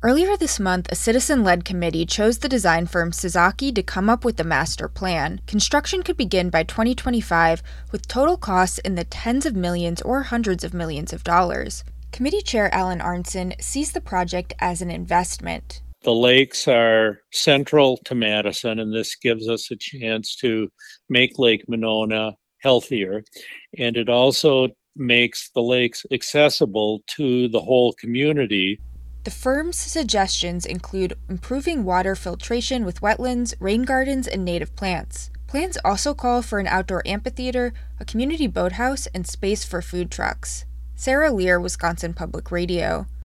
Earlier this month, a citizen-led committee chose the design firm Sasaki to come up with the master plan. Construction could begin by 2025, with total costs in the tens of millions or hundreds of millions of dollars. Committee Chair Alan Arnson sees the project as an investment. The lakes are central to Madison, and this gives us a chance to make Lake Monona healthier. And it also makes the lakes accessible to the whole community. The firm's suggestions include improving water filtration with wetlands, rain gardens, and native plants. Plans also call for an outdoor amphitheater, a community boathouse, and space for food trucks. Sarah Lear, Wisconsin Public Radio.